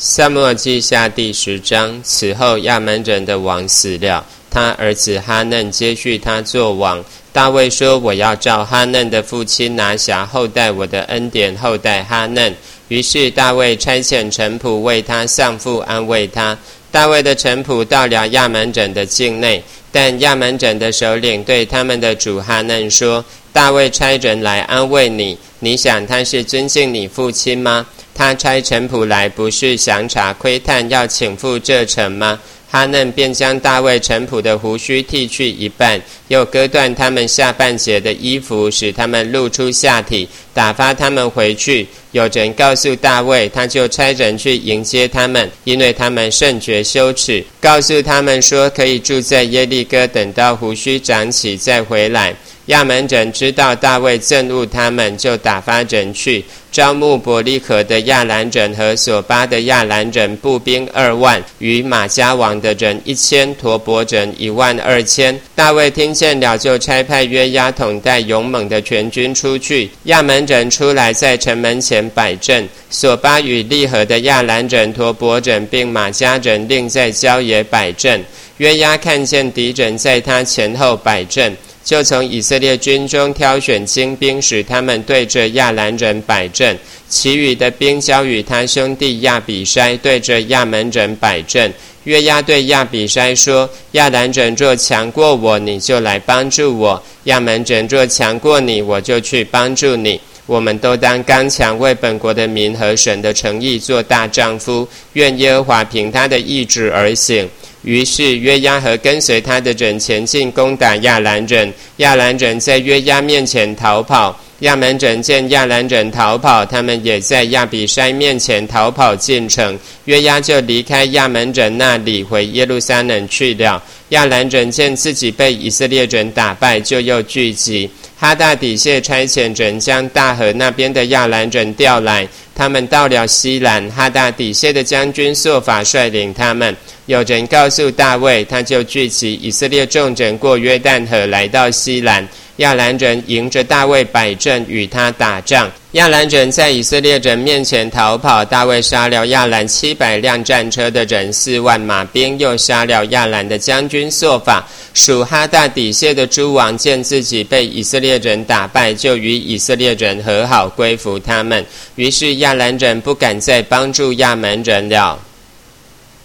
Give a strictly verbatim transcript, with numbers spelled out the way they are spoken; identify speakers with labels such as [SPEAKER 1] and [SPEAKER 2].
[SPEAKER 1] 撒母耳记下第十章。此后亚门人的王死了，他儿子哈嫩接续他做王。大卫说，我要照哈嫩的父亲拿辖后代我的恩典后代哈嫩。于是大卫差遣臣仆为他丧父，安慰他。大卫的臣仆到了亚门人的境内，但亚门人的首领对他们的主哈嫩说，大卫差人来安慰你，你想他是尊敬你父亲吗？他差臣仆来，不是详查窥探，要请赴这城吗？哈嫩便将大卫臣仆的胡须剃去一半，又割断他们下半截的衣服，使他们露出下体，打发他们回去。有人告诉大卫，他就差人去迎接他们，因为他们甚觉羞耻，告诉他们说，可以住在耶利哥，等到胡须长起再回来。亚门人知道大卫憎恶他们，就打发人去招募伯利可的亚兰人和索巴的亚兰人步兵二万，与马加王的人一千，陀伯人一万二千。大卫听见了，就差派约押统带勇猛的全军出去。亚门人出来在城门前摆阵，索巴与利合的亚兰人、陀伯人并马加人另在郊野摆阵。约押看见敌人在他前后摆阵，就从以色列军中挑选精兵，使他们对着亚兰人摆阵。其余的兵交与他兄弟亚比筛，对着亚门人摆阵。约押对亚比筛说，亚兰人若强过我，你就来帮助我；亚门人若强过你，我就去帮助你。我们都当刚强，为本国的民和神的诚意做大丈夫。愿耶和华凭他的意志而行。于是约押和跟随他的人前进，攻打亚兰人。亚兰人在约押面前逃跑，亚门人见亚兰人逃跑，他们也在亚比筛面前逃跑进城。约押就离开亚门人那里，回耶路撒冷去了。亚兰人见自己被以色列人打败，就又聚集。哈大底谢差遣人将大河那边的亚兰人调来，他们到了西兰，哈大底谢的将军朔法率领他们。有人告诉大卫，他就聚集以色列众人过约旦河，来到西兰。亚兰人迎着大卫摆阵，与他打仗。亚兰人在以色列人面前逃跑，大卫杀了亚兰七百辆战车的人，四万马兵，又杀了亚兰的将军朔法。属哈大底谢的诸王见自己被以色列人打败，就与以色列人和好，归服他们。于是亚兰人不敢再帮助亚门人了。